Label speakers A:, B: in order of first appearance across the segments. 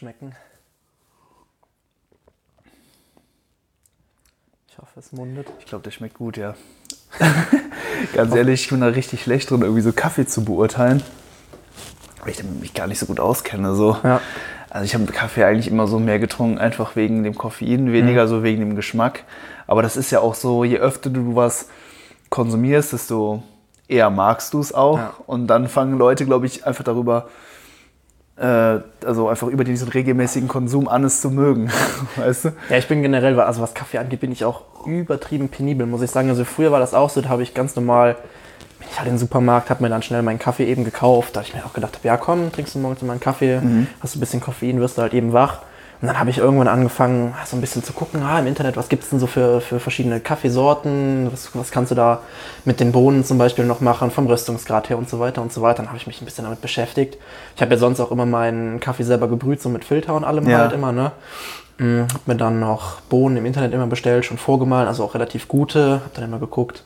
A: schmecken. Ich hoffe, es mundet.
B: Ich glaube, der schmeckt gut, ja. Ganz ehrlich, ich bin da richtig schlecht drin, irgendwie so Kaffee zu beurteilen, weil ich mich gar nicht so gut auskenne. So.
A: Ja.
B: Also ich habe Kaffee eigentlich immer so mehr getrunken, einfach wegen dem Koffein, weniger so wegen dem Geschmack. Aber das ist ja auch so, je öfter du was konsumierst, desto eher magst du es auch.
A: Ja.
B: Und dann fangen Leute, glaube ich, einfach darüber, also einfach über diesen regelmäßigen Konsum an, es zu mögen. Weißt du?
A: Ja, ich bin generell, also was Kaffee angeht, bin ich auch übertrieben penibel, muss ich sagen. Also früher war das auch so, da habe ich ganz normal, bin ich halt in den Supermarkt, habe mir dann schnell meinen Kaffee eben gekauft. Da habe ich mir auch gedacht, ja komm, trinkst du morgens mal einen Kaffee, hast du ein bisschen Koffein, wirst du halt eben wach. Und dann habe ich irgendwann angefangen, so ein bisschen zu gucken, im Internet, was gibt es denn so für verschiedene Kaffeesorten, was kannst du da mit den Bohnen zum Beispiel noch machen, vom Röstungsgrad her und so weiter und so weiter. Dann habe ich mich ein bisschen damit beschäftigt. Ich habe ja sonst auch immer meinen Kaffee selber gebrüht, so mit Filter und allem halt immer, ne. Hab mir dann noch Bohnen im Internet immer bestellt, schon vorgemahlen, also auch relativ gute. Hab dann immer geguckt,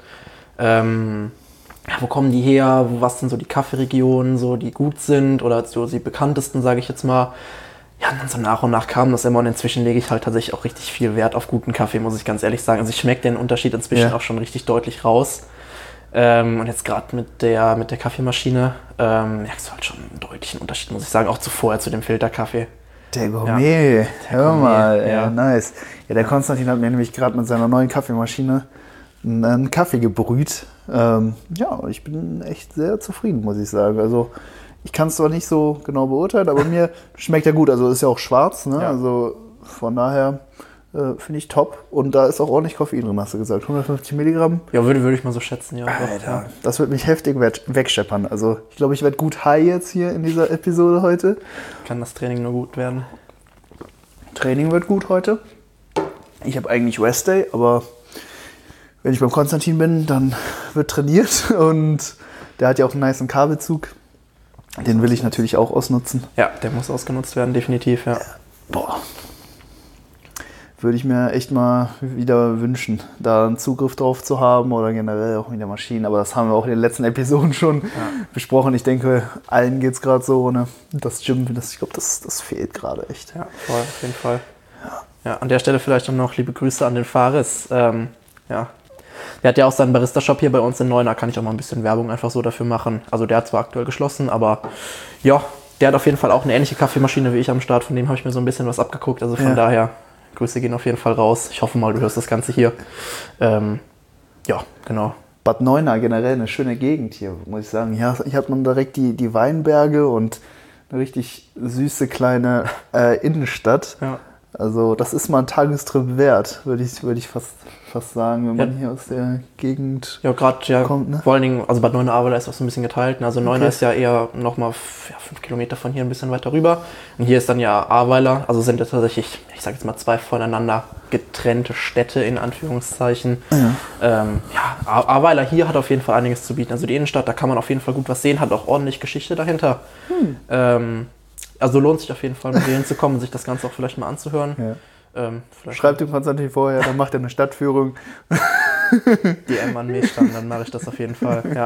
A: wo kommen die her, was sind so die Kaffeeregionen, so die gut sind oder so die bekanntesten, sage ich jetzt mal. Ja, und dann so nach und nach kam das immer und inzwischen lege ich halt tatsächlich auch richtig viel Wert auf guten Kaffee, muss ich ganz ehrlich sagen. Also ich schmecke den Unterschied inzwischen auch schon richtig deutlich raus. Und jetzt gerade mit der Kaffeemaschine merkst du halt schon einen deutlichen Unterschied, muss ich sagen, auch zu dem Filterkaffee.
B: Der Gourmet, hör mal,
A: ja.
B: Nice. Ja, der Konstantin hat mir nämlich gerade mit seiner neuen Kaffeemaschine einen Kaffee gebrüht. Ich bin echt sehr zufrieden, muss ich sagen. Also ich kann es zwar nicht so genau beurteilen, aber mir schmeckt er gut. Also ist ja auch schwarz, ne?
A: Ja.
B: Also von daher finde ich top. Und da ist auch ordentlich Koffein drin, hast du gesagt. 150 Milligramm.
A: Ja, würde ich mal so schätzen, ja.
B: Alter, das wird mich heftig wegscheppern. Also ich glaube, ich werde gut high jetzt hier in dieser Episode heute.
A: Kann das Training nur gut werden.
B: Training wird gut heute. Ich habe eigentlich Rest Day, aber wenn ich beim Konstantin bin, dann wird trainiert. Und der hat ja auch einen nicen Kabelzug. Den will ich natürlich auch ausnutzen.
A: Ja, der muss ausgenutzt werden, definitiv, ja.
B: Boah. Würde ich mir echt mal wieder wünschen, da einen Zugriff drauf zu haben oder generell auch mit der Maschine. Aber das haben wir auch in den letzten Episoden schon besprochen. Ich denke, allen geht es gerade so. Ne? Das Gym, ich glaube, das fehlt gerade echt.
A: Ja, voll, auf jeden Fall. Ja, an der Stelle vielleicht noch liebe Grüße an den Faris. Der hat ja auch seinen Barista-Shop hier bei uns in Neuenahr, kann ich auch mal ein bisschen Werbung einfach so dafür machen. Also der hat zwar aktuell geschlossen, aber ja, der hat auf jeden Fall auch eine ähnliche Kaffeemaschine wie ich am Start. Von dem habe ich mir so ein bisschen was abgeguckt. Also von daher, Grüße gehen auf jeden Fall raus. Ich hoffe mal, du hörst das Ganze hier. Genau.
B: Bad Neuenahr generell eine schöne Gegend hier, muss ich sagen. Hier hat man direkt die Weinberge und eine richtig süße kleine Innenstadt.
A: Ja.
B: Also das ist mal ein Tagestrip wert, würde ich fast sagen, wenn man hier aus der Gegend kommt. Ne?
A: Vor allen Dingen, also Bad Neuenahr ist auch so ein bisschen geteilt. Also Neuenahr ist ja eher nochmal 5 Kilometer von hier ein bisschen weiter rüber. Und hier ist dann ja Ahrweiler. Also sind ja tatsächlich, ich sage jetzt mal 2 voneinander getrennte Städte in Anführungszeichen. Ja. Ahrweiler hier hat auf jeden Fall einiges zu bieten. Also die Innenstadt, da kann man auf jeden Fall gut was sehen, hat auch ordentlich Geschichte dahinter. Also lohnt sich auf jeden Fall, mit denen zu kommen und sich das Ganze auch vielleicht mal anzuhören. Ja.
B: Schreibt dem Konstantin vorher, dann macht er eine Stadtführung.
A: DM an mich dann mache ich das auf jeden Fall. Ja,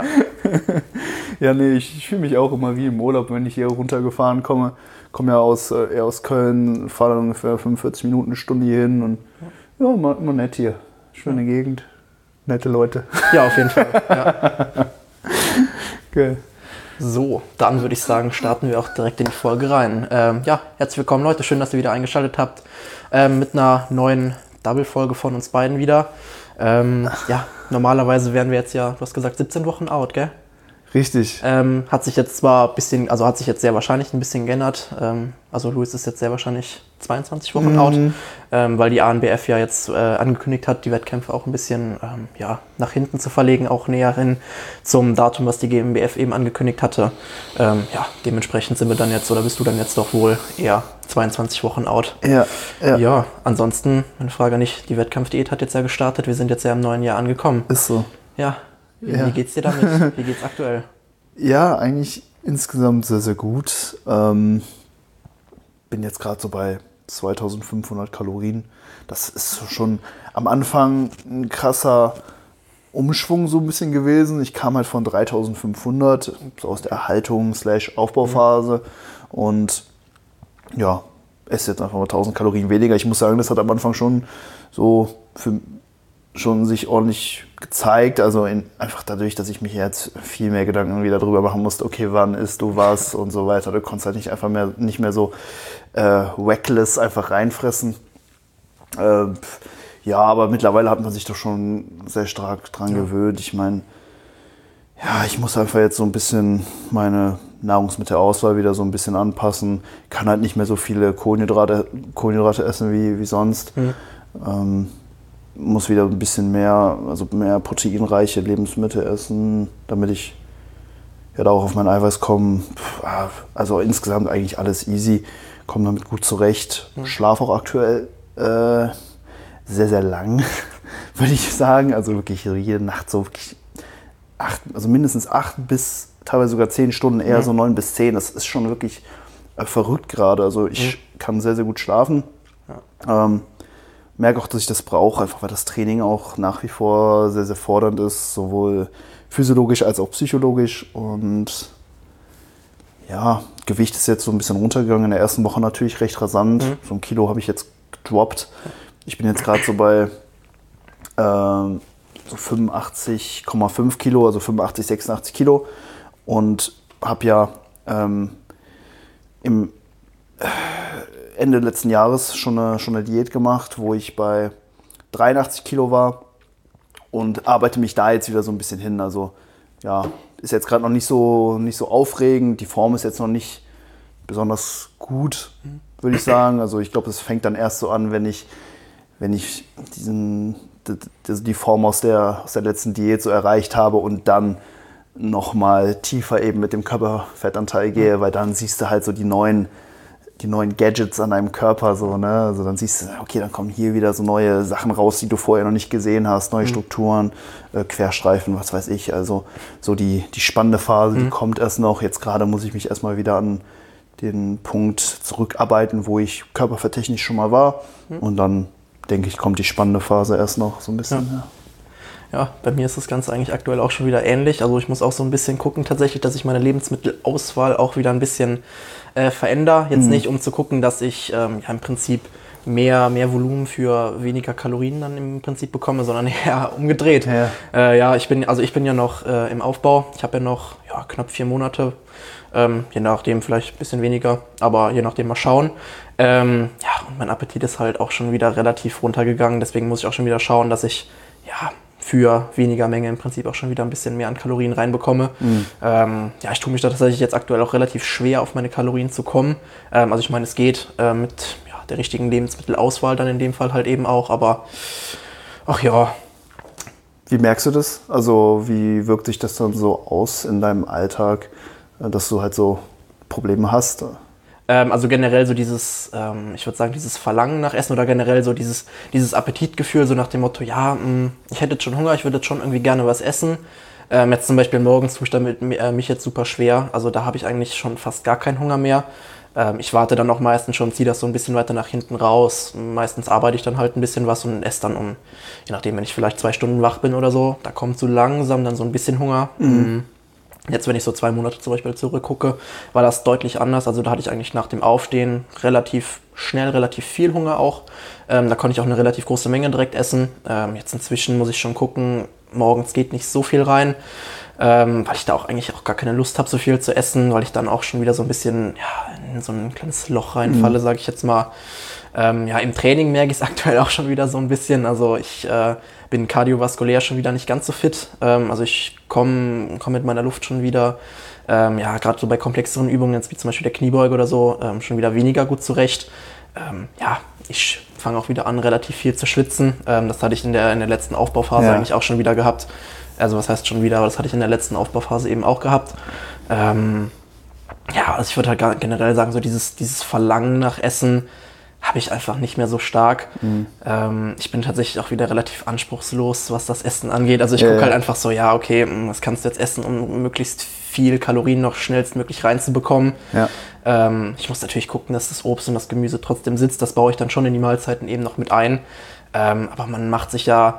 B: ja, nee, ich fühle mich auch immer wie im Urlaub, wenn ich hier runtergefahren komme. Komme ja eher aus Köln, fahre dann ungefähr 45 Minuten, eine Stunde hier hin und ja, immer nett hier. Schöne Gegend, nette Leute.
A: Ja, auf jeden Fall. Ja.
B: Geil.
A: So, dann würde ich sagen, starten wir auch direkt in die Folge rein. Herzlich willkommen Leute, schön, dass ihr wieder eingeschaltet habt mit einer neuen Double-Folge von uns beiden wieder. Normalerweise wären wir jetzt du hast gesagt 17 Wochen out, gell?
B: Richtig.
A: Hat sich jetzt sehr wahrscheinlich ein bisschen geändert. Also Luis ist jetzt sehr wahrscheinlich 22 Wochen out, weil die ANBF ja jetzt angekündigt hat, die Wettkämpfe auch ein bisschen nach hinten zu verlegen, auch näher hin zum Datum, was die GmbF eben angekündigt hatte. Dementsprechend sind wir dann jetzt, oder bist du dann jetzt doch wohl eher 22 Wochen out. Ja, ansonsten, meine Frage nicht, die Wettkampfdiät hat jetzt ja gestartet, wir sind jetzt ja im neuen Jahr angekommen.
B: Ist so.
A: Ja. Wie geht's dir damit? Wie geht's aktuell?
B: Ja, eigentlich insgesamt sehr, sehr gut. Bin jetzt gerade so bei 2500 Kalorien. Das ist schon am Anfang ein krasser Umschwung so ein bisschen gewesen. Ich kam halt von 3500 so aus der Erhaltungs-/Aufbauphase und ja, esse jetzt einfach mal 1000 Kalorien weniger. Ich muss sagen, das hat am Anfang schon so schon sich ordentlich gezeigt. Also einfach dadurch, dass ich mich jetzt viel mehr Gedanken wieder darüber machen musste, okay, wann isst du was und so weiter. Du konntest halt nicht mehr so reckless einfach reinfressen. Ja, aber mittlerweile hat man sich doch schon sehr stark dran gewöhnt. Ich meine, ja, ich muss einfach jetzt so ein bisschen meine Nahrungsmittelauswahl wieder so ein bisschen anpassen. Kann halt nicht mehr so viele Kohlenhydrate essen wie sonst. Muss wieder ein bisschen mehr proteinreiche Lebensmittel essen, damit ich ja da auch auf mein Eiweiß komme. Also insgesamt eigentlich alles easy, komme damit gut zurecht. Schlafe auch aktuell sehr, sehr lang, würde ich sagen. Also wirklich jede Nacht so wirklich mindestens 8 bis teilweise sogar 10 Stunden, eher so 9 bis 10. Das ist schon wirklich verrückt gerade. Also ich kann sehr, sehr gut schlafen. Merke auch, dass ich das brauche, einfach weil das Training auch nach wie vor sehr, sehr fordernd ist, sowohl physiologisch als auch psychologisch. Und ja, Gewicht ist jetzt so ein bisschen runtergegangen. In der ersten Woche natürlich recht rasant. So 1 Kilo habe ich jetzt gedroppt. Ich bin jetzt gerade so bei so 85,5 Kilo, also 85, 86 Kilo. Und habe ja im Ende letzten Jahres schon eine Diät gemacht, wo ich bei 83 Kilo war und arbeite mich da jetzt wieder so ein bisschen hin. Also ja, ist jetzt gerade noch nicht so aufregend. Die Form ist jetzt noch nicht besonders gut, würde ich sagen. Also ich glaube, es fängt dann erst so an, wenn ich die Form aus der letzten Diät so erreicht habe und dann nochmal tiefer eben mit dem Körperfettanteil gehe, weil dann siehst du halt so die neuen Gadgets an deinem Körper, so, ne? Also dann siehst du, okay, dann kommen hier wieder so neue Sachen raus, die du vorher noch nicht gesehen hast, neue Strukturen, Querstreifen, was weiß ich. Also so die spannende Phase, die kommt erst noch. Jetzt gerade muss ich mich erstmal wieder an den Punkt zurückarbeiten, wo ich körperfetttechnisch schon mal war. Und dann, denke ich, kommt die spannende Phase erst noch so ein bisschen.
A: Ja, bei mir ist das Ganze eigentlich aktuell auch schon wieder ähnlich. Also ich muss auch so ein bisschen gucken tatsächlich, dass ich meine Lebensmittelauswahl auch wieder ein bisschen verändere. Jetzt nicht, um zu gucken, dass ich im Prinzip mehr Volumen für weniger Kalorien dann im Prinzip bekomme, sondern eher umgedreht. Ich bin ja noch im Aufbau. Ich habe ja noch knapp 4 Monate. Je nachdem vielleicht ein bisschen weniger, aber je nachdem mal schauen. Und mein Appetit ist halt auch schon wieder relativ runtergegangen. Deswegen muss ich auch schon wieder schauen, dass ich für weniger Menge im Prinzip auch schon wieder ein bisschen mehr an Kalorien reinbekomme. Ich tue mich da tatsächlich jetzt aktuell auch relativ schwer, auf meine Kalorien zu kommen. Also ich meine, es geht mit der richtigen Lebensmittelauswahl dann in dem Fall halt eben auch, aber
B: Wie merkst du das? Also wie wirkt sich das dann so aus in deinem Alltag, dass du halt so Probleme hast?
A: Also generell so dieses, ich würde sagen, dieses Verlangen nach Essen oder generell so dieses Appetitgefühl, so nach dem Motto, ich hätte jetzt schon Hunger, ich würde jetzt schon irgendwie gerne was essen. Jetzt zum Beispiel morgens tue ich damit mich jetzt super schwer, also da habe ich eigentlich schon fast gar keinen Hunger mehr. Ich warte dann auch meistens schon, ziehe das so ein bisschen weiter nach hinten raus. Meistens arbeite ich dann halt ein bisschen was und esse dann je nachdem, wenn ich vielleicht 2 Stunden wach bin oder so, da kommt so langsam dann so ein bisschen Hunger. Jetzt, wenn ich so 2 Monate zum Beispiel zurückgucke, war das deutlich anders. Also da hatte ich eigentlich nach dem Aufstehen relativ schnell, relativ viel Hunger auch. Da konnte ich auch eine relativ große Menge direkt essen. Jetzt inzwischen muss ich schon gucken, morgens geht nicht so viel rein, weil ich da auch eigentlich auch gar keine Lust habe, so viel zu essen, weil ich dann auch schon wieder so ein bisschen in so ein kleines Loch reinfalle, sage ich jetzt mal. Im Training merke ich es aktuell auch schon wieder so ein bisschen. Also ich bin kardiovaskulär schon wieder nicht ganz so fit. Also ich komme mit meiner Luft schon wieder, gerade so bei komplexeren Übungen, jetzt wie zum Beispiel der Kniebeuge oder so, schon wieder weniger gut zurecht. Ich fange auch wieder an, relativ viel zu schwitzen. Das hatte ich in der letzten Aufbauphase eigentlich auch schon wieder gehabt. Also was heißt schon wieder, aber das hatte ich in der letzten Aufbauphase eben auch gehabt. Also ich würde halt generell sagen, so dieses Verlangen nach Essen habe ich einfach nicht mehr so stark. Ich bin tatsächlich auch wieder relativ anspruchslos, was das Essen angeht. Also ich gucke halt einfach so, was kannst du jetzt essen, um möglichst viel Kalorien noch schnellstmöglich reinzubekommen. Ich muss natürlich gucken, dass das Obst und das Gemüse trotzdem sitzt. Das baue ich dann schon in die Mahlzeiten eben noch mit ein. Aber man macht sich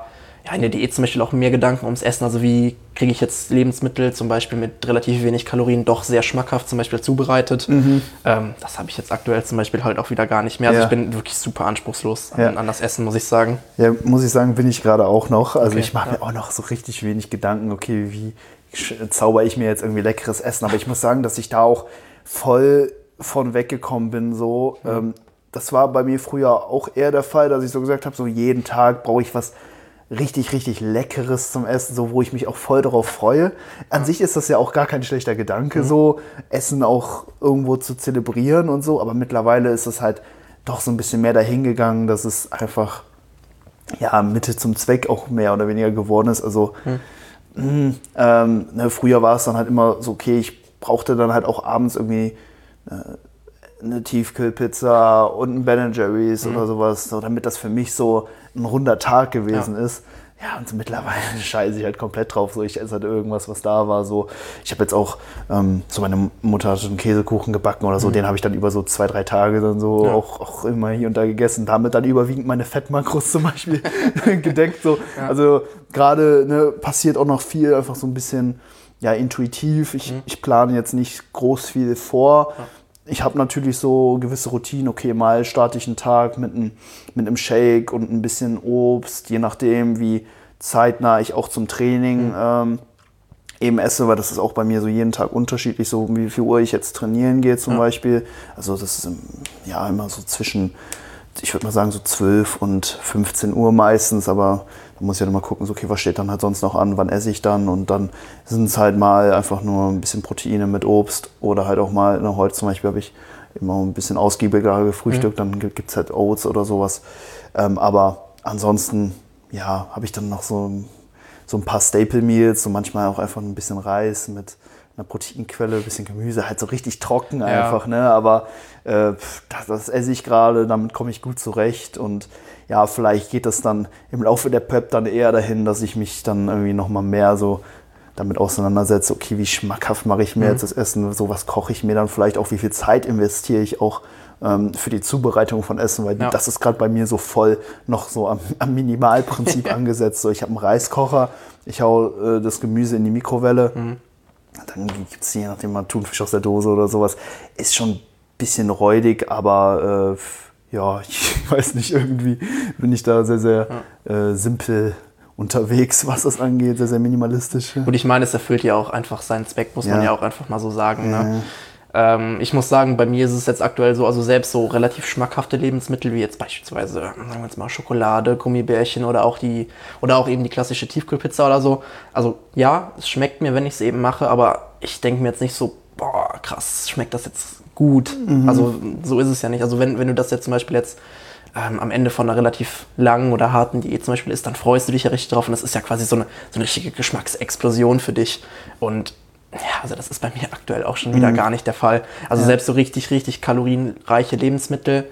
A: in der Diät zum Beispiel auch mehr Gedanken ums Essen. Also wie kriege ich jetzt Lebensmittel zum Beispiel mit relativ wenig Kalorien doch sehr schmackhaft zum Beispiel zubereitet. Das habe ich jetzt aktuell zum Beispiel halt auch wieder gar nicht mehr. Also ich bin wirklich super anspruchslos an das Essen, muss ich sagen.
B: Ja, muss ich sagen, bin ich gerade auch noch. Also ich mache mir auch noch so richtig wenig Gedanken, okay, wie zauber ich mir jetzt irgendwie leckeres Essen. Aber ich muss sagen, dass ich da auch voll von weggekommen bin. So. Das war bei mir früher auch eher der Fall, dass ich so gesagt habe, so jeden Tag brauche ich was richtig, richtig Leckeres zum Essen, so wo ich mich auch voll darauf freue. An sich ist das ja auch gar kein schlechter Gedanke, so Essen auch irgendwo zu zelebrieren und so, aber mittlerweile ist es halt doch so ein bisschen mehr dahingegangen, dass es einfach Mittel zum Zweck auch mehr oder weniger geworden ist. Also früher war es dann halt immer so, okay, ich brauchte dann halt auch abends irgendwie eine Tiefkühlpizza und ein Ben & Jerry's oder sowas, so, damit das für mich so ein runder Tag gewesen ist. Ja, und so mittlerweile scheiße ich halt komplett drauf. So, ich esse halt irgendwas, was da war. So. Ich habe jetzt auch, so meine Mutter hat einen Käsekuchen gebacken oder so, den habe ich dann über so 2-3 Tage dann so auch immer hier und da gegessen. Damit dann überwiegend meine Fettmakros zum Beispiel gedeckt. So. Ja. Also gerade passiert auch noch viel, einfach so ein bisschen intuitiv. Ich plane jetzt nicht groß viel vor. Ja. Ich habe natürlich so gewisse Routinen, okay, mal starte ich einen Tag mit einem Shake und ein bisschen Obst, je nachdem, wie zeitnah ich auch zum Training eben esse, weil das ist auch bei mir so jeden Tag unterschiedlich, so wie viel Uhr ich jetzt trainieren gehe zum Beispiel. Also das ist immer so zwischen, ich würde mal sagen, so 12 und 15 Uhr meistens, aber da muss ich ja mal gucken, so, okay, was steht dann halt sonst noch an, wann esse ich dann, und dann sind es halt mal einfach nur ein bisschen Proteine mit Obst oder halt auch mal, heute zum Beispiel habe ich immer ein bisschen ausgiebiger gefrühstückt, dann gibt es halt Oats oder sowas, aber ansonsten, habe ich dann noch so ein paar Staple Meals, so manchmal auch einfach ein bisschen Reis mit einer Proteinquelle, ein bisschen Gemüse, halt so richtig trocken einfach, ne? Aber das esse ich gerade, damit komme ich gut zurecht, und vielleicht geht das dann im Laufe der Prep dann eher dahin, dass ich mich dann irgendwie nochmal mehr so damit auseinandersetze, okay, wie schmackhaft mache ich mir jetzt das Essen, so was koche ich mir dann vielleicht auch, wie viel Zeit investiere ich auch für die Zubereitung von Essen, weil das ist gerade bei mir so voll noch so am Minimalprinzip angesetzt. So, ich habe einen Reiskocher, ich hau das Gemüse in die Mikrowelle, dann gibt es je nachdem mal Thunfisch aus der Dose oder sowas. Ist schon ein bisschen räudig, aber ich weiß nicht, irgendwie bin ich da sehr, sehr simpel unterwegs, was das angeht, sehr, sehr minimalistisch.
A: Und ich meine, es erfüllt ja auch einfach seinen Zweck, muss man ja auch einfach mal so sagen. Ne? Ich muss sagen, bei mir ist es jetzt aktuell so, also selbst so relativ schmackhafte Lebensmittel, wie jetzt beispielsweise, sagen wir jetzt mal Schokolade, Gummibärchen oder auch eben die klassische Tiefkühlpizza oder so. Also ja, es schmeckt mir, wenn ich es eben mache, aber ich denke mir jetzt nicht so, boah, krass, schmeckt das jetzt gut. Also so ist es ja nicht. Also wenn du das jetzt zum Beispiel jetzt am Ende von einer relativ langen oder harten Diät zum Beispiel isst, dann freust du dich ja richtig drauf, und das ist ja quasi so eine richtige Geschmacksexplosion für dich. Und also das ist bei mir aktuell auch schon wieder gar nicht der Fall. Also selbst so richtig, richtig kalorienreiche Lebensmittel,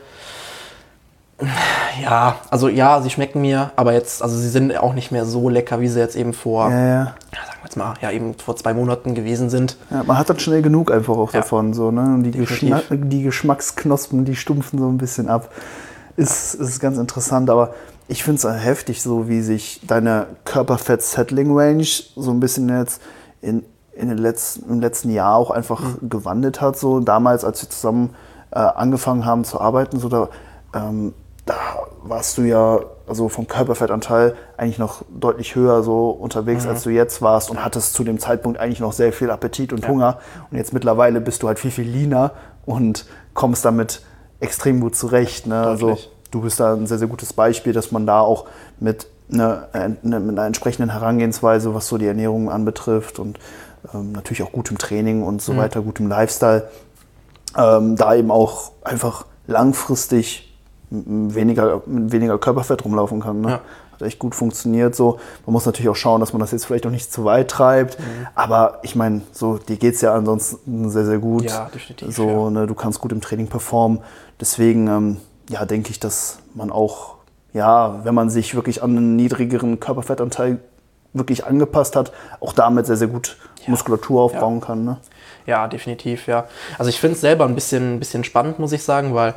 A: sie schmecken mir, aber jetzt, also sie sind auch nicht mehr so lecker, wie sie jetzt eben vor, sagen wir jetzt mal, eben vor 2 Monaten gewesen sind. Ja,
B: man hat dann schnell genug einfach auch davon, so, ne? Und die Geschmacksknospen, die stumpfen so ein bisschen ab. Ist ganz interessant, aber ich finde es heftig, so wie sich deine Körperfett-Settling-Range so ein bisschen jetzt im letzten Jahr auch einfach gewandelt hat. So damals, als wir zusammen angefangen haben zu arbeiten, so da warst du ja also vom Körperfettanteil eigentlich noch deutlich höher so unterwegs, als du jetzt warst, und hattest zu dem Zeitpunkt eigentlich noch sehr viel Appetit und Hunger. Und jetzt mittlerweile bist du halt viel, viel leaner und kommst damit extrem gut zurecht. Ne? Also du bist da ein sehr, sehr gutes Beispiel, dass man da auch mit einer entsprechenden Herangehensweise, was so die Ernährung anbetrifft, und natürlich auch gutem Training und so weiter, gutem Lifestyle, da eben auch einfach langfristig mit weniger Körperfett rumlaufen kann. Ne? Hat echt gut funktioniert. So. Man muss natürlich auch schauen, dass man das jetzt vielleicht auch nicht zu weit treibt. Aber ich meine, so, dir geht es ja ansonsten sehr, sehr gut.
A: Ja, definitiv.
B: So, ne, du kannst gut im Training performen. Deswegen denke ich, dass man auch, wenn man sich wirklich an einen niedrigeren Körperfettanteil wirklich angepasst hat, auch damit sehr, sehr gut Muskulatur aufbauen kann. Ne?
A: Ja, definitiv, ja. Also ich finde es selber ein bisschen spannend, muss ich sagen, weil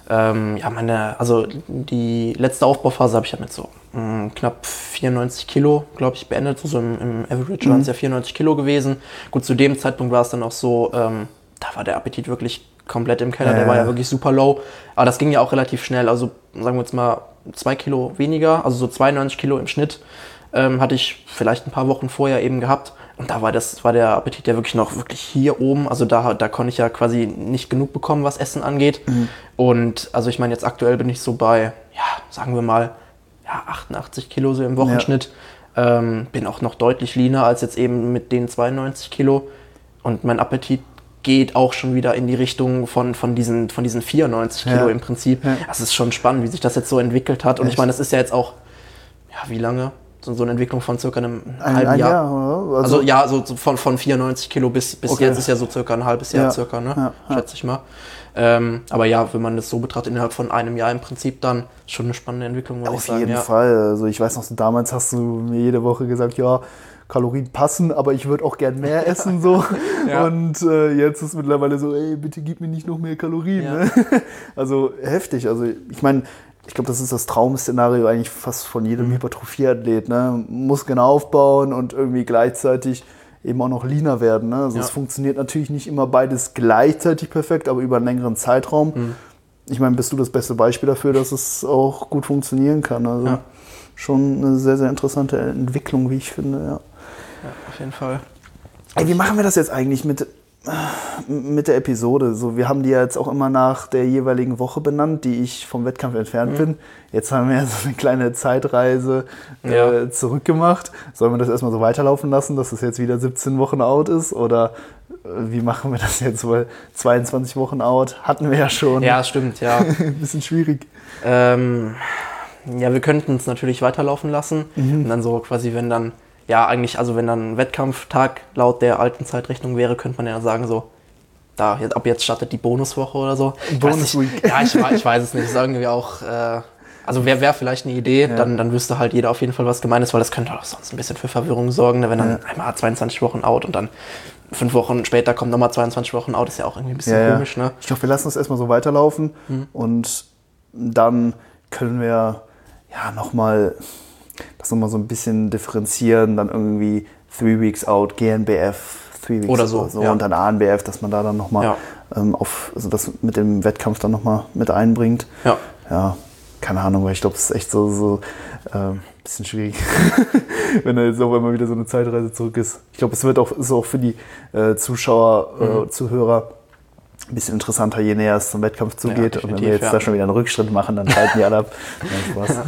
A: Also die letzte Aufbauphase habe ich ja mit so knapp 94 Kilo, glaube ich, beendet. So im Average waren es ja 94 Kilo gewesen. Gut, zu dem Zeitpunkt war es dann auch so, da war der Appetit wirklich komplett im Keller, der war ja wirklich super low. Aber das ging ja auch relativ schnell, also sagen wir jetzt mal 2 Kilo weniger, also so 92 Kilo im Schnitt hatte ich vielleicht ein paar Wochen vorher eben gehabt. Und da war der Appetit ja wirklich hier oben. Also da konnte ich ja quasi nicht genug bekommen, was Essen angeht. Und also ich meine, jetzt aktuell bin ich so bei, ja, sagen wir mal, 88 Kilo so im Wochenschnitt. Bin auch noch deutlich leaner als jetzt eben mit den 92 Kilo. Und mein Appetit geht auch schon wieder in die Richtung von diesen 94 Kilo im Prinzip. Ja. Das ist schon spannend, wie sich das jetzt so entwickelt hat. Und ich meine, das ist ja jetzt auch, wie lange? So eine Entwicklung von circa einem halben Jahr. Oder? Also ja, so von 94 Kilo bis jetzt ist ja so circa ein halbes Jahr, ne? Schätze ich mal. Aber ja, wenn man das so betrachtet, innerhalb von einem Jahr im Prinzip dann schon eine spannende Entwicklung, muss ich sagen.
B: Auf jeden Fall. Also ich weiß noch, damals hast du mir jede Woche gesagt, ja, Kalorien passen, aber ich würde auch gern mehr essen. So. Und jetzt ist mittlerweile so, ey, bitte gib mir nicht noch mehr Kalorien. Ja. Ne? Also heftig. Also ich meine, ich glaube, das ist das Traum-Szenario eigentlich fast von jedem Hypertrophie-Athlet. Ne? Muskeln aufbauen und irgendwie gleichzeitig eben auch noch leaner werden. Ne? Also es funktioniert natürlich nicht immer beides gleichzeitig perfekt, aber über einen längeren Zeitraum. Ich meine, bist du das beste Beispiel dafür, dass es auch gut funktionieren kann. Also schon eine sehr, sehr interessante Entwicklung, wie ich finde. Ja,
A: auf jeden Fall.
B: Ey, wie machen wir das jetzt eigentlich mit der Episode? So, wir haben die ja jetzt auch immer nach der jeweiligen Woche benannt, die ich vom Wettkampf entfernt bin. Jetzt haben wir ja so eine kleine Zeitreise zurückgemacht. Sollen wir das erstmal so weiterlaufen lassen, dass es jetzt wieder 17 Wochen out ist? Oder wie machen wir das jetzt? Weil 22 Wochen out hatten wir ja schon.
A: Ja, stimmt, ja.
B: Ein bisschen schwierig.
A: Ja, wir könnten es natürlich weiterlaufen lassen. Und dann so quasi, wenn dann ein Wettkampftag laut der alten Zeitrechnung wäre, könnte man ja sagen so, ab jetzt startet die Bonuswoche oder so.
B: Bonusweek.
A: Ich weiß es nicht. Das ist irgendwie auch, also wäre vielleicht eine Idee, dann wüsste halt jeder auf jeden Fall, was gemeint ist, weil das könnte auch sonst ein bisschen für Verwirrung sorgen, ne? Wenn dann einmal 22 Wochen out und dann 5 Wochen später kommt nochmal 22 Wochen out, ist ja auch irgendwie ein bisschen komisch. Ne?
B: Ich glaube, wir lassen es erstmal so weiterlaufen und dann können wir nochmal so ein bisschen differenzieren, dann irgendwie 3 Weeks out, GNBF, 3 Weeks
A: oder so
B: und dann ANBF, dass man da dann nochmal also das mit dem Wettkampf dann nochmal mit einbringt. Ja, keine Ahnung, weil ich glaube, es ist echt so bisschen schwierig, wenn da jetzt auch immer wieder so eine Zeitreise zurück ist. Ich glaube, es ist auch für die Zuschauer, Zuhörer ein bisschen interessanter, je näher es zum Wettkampf zugeht. Und wenn wir jetzt da schon wieder einen Rückschritt machen, dann schalten die alle ab. Spaß.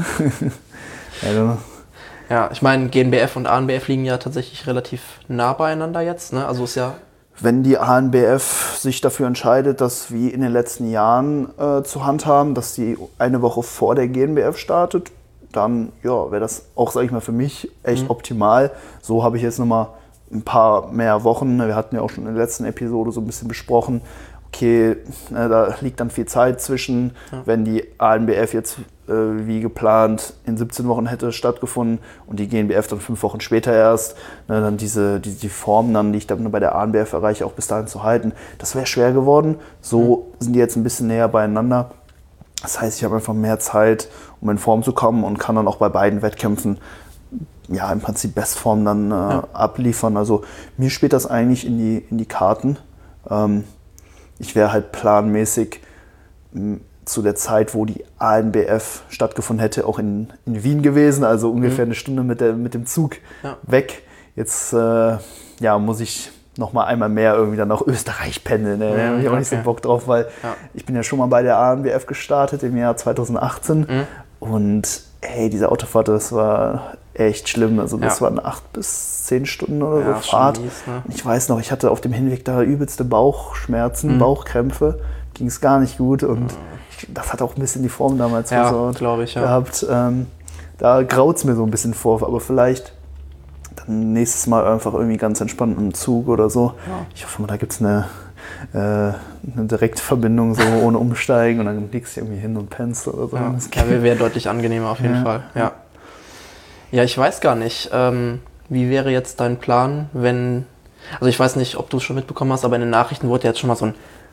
A: Ja, ich meine, GNBF und ANBF liegen ja tatsächlich relativ nah beieinander jetzt. Ne? Also ist ja.
B: Wenn die ANBF sich dafür entscheidet, das wie in den letzten Jahren zu handhaben, dass die eine Woche vor der GNBF startet, dann wäre das auch, sage ich mal, für mich echt optimal. So habe ich jetzt nochmal ein paar mehr Wochen. Wir hatten ja auch schon in der letzten Episode so ein bisschen besprochen, okay, da liegt dann viel Zeit zwischen, wenn die ANBF jetzt wie geplant in 17 Wochen hätte stattgefunden und die GNBF dann 5 Wochen später erst, dann die Form dann, die ich dann bei der ANBF erreiche, auch bis dahin zu halten. Das wäre schwer geworden. So sind die jetzt ein bisschen näher beieinander. Das heißt, ich habe einfach mehr Zeit, um in Form zu kommen und kann dann auch bei beiden Wettkämpfen im Prinzip Bestform dann abliefern. Also mir spielt das eigentlich in die Karten. Ich wäre halt planmäßig zu der Zeit, wo die ANBF stattgefunden hätte, auch in Wien gewesen, also ungefähr eine Stunde mit dem Zug weg. Jetzt muss ich noch mal einmal mehr irgendwie dann nach Österreich pendeln. Da habe ich auch nicht so Bock drauf, weil ich bin ja schon mal bei der ANBF gestartet im Jahr 2018 und diese Autofahrt, das war echt schlimm. Also das waren 8 bis 10 Stunden oder so Fahrt. Mies, ne? Ich weiß noch, ich hatte auf dem Hinweg da übelste Bauchschmerzen, Bauchkrämpfe, ging es gar nicht gut und das hat auch ein bisschen die Form damals
A: glaube ich,
B: gehabt. Da graut es mir so ein bisschen vor, aber vielleicht dann nächstes Mal einfach irgendwie ganz entspannt im Zug oder so. Ja. Ich hoffe mal, da gibt es eine direkte Verbindung, so ohne Umsteigen und dann liegst du irgendwie hin und pennst oder so.
A: Ja, wäre deutlich angenehmer auf jeden Fall. Ja, ich weiß gar nicht, wie wäre jetzt dein Plan, wenn, also ich weiß nicht, ob du es schon mitbekommen hast, aber in den Nachrichten wurde jetzt schon mal so ein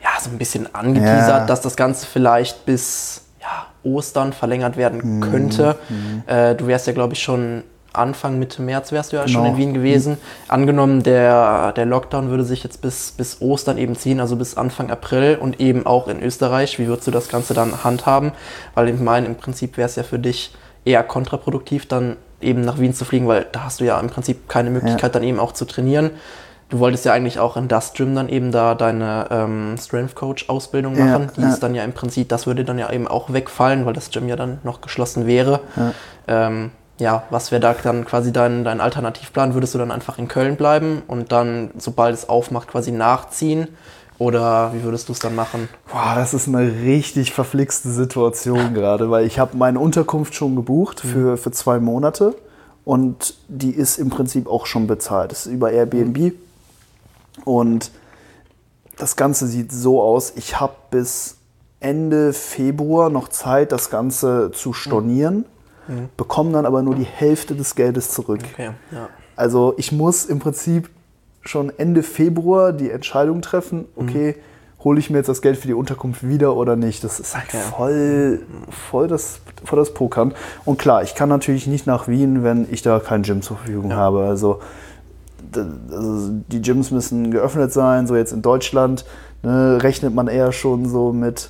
A: so ein bisschen angeteasert, dass das Ganze vielleicht bis Ostern verlängert werden könnte. Du wärst ja, glaube ich, schon Anfang, Mitte März wärst du ja schon in Wien gewesen. Angenommen, der Lockdown würde sich jetzt bis Ostern eben ziehen, also bis Anfang April und eben auch in Österreich. Wie würdest du das Ganze dann handhaben? Weil ich meine, im Prinzip wäre es ja für dich eher kontraproduktiv, dann eben nach Wien zu fliegen, weil da hast du ja im Prinzip keine Möglichkeit, dann eben auch zu trainieren. Du wolltest ja eigentlich auch in das Gym dann eben da deine Strength Coach Ausbildung machen. Die ist dann ja im Prinzip, das würde dann ja eben auch wegfallen, weil das Gym ja dann noch geschlossen wäre. Was wäre da dann quasi dein Alternativplan? Würdest du dann einfach in Köln bleiben und dann, sobald es aufmacht, quasi nachziehen? Oder wie würdest du es dann machen?
B: Boah, das ist eine richtig verflixte Situation gerade, weil ich habe meine Unterkunft schon gebucht für 2 Monate und die ist im Prinzip auch schon bezahlt. Das ist über Airbnb und das Ganze sieht so aus, ich habe bis Ende Februar noch Zeit, das Ganze zu stornieren, bekomme dann aber nur die Hälfte des Geldes zurück.
A: Okay, ja.
B: Also ich muss im Prinzip schon Ende Februar die Entscheidung treffen, okay, hole ich mir jetzt das Geld für die Unterkunft wieder oder nicht. Das ist halt voll das Pokern. Und klar, ich kann natürlich nicht nach Wien, wenn ich da kein Gym zur Verfügung habe. Also die Gyms müssen geöffnet sein, so jetzt in Deutschland rechnet man eher schon so mit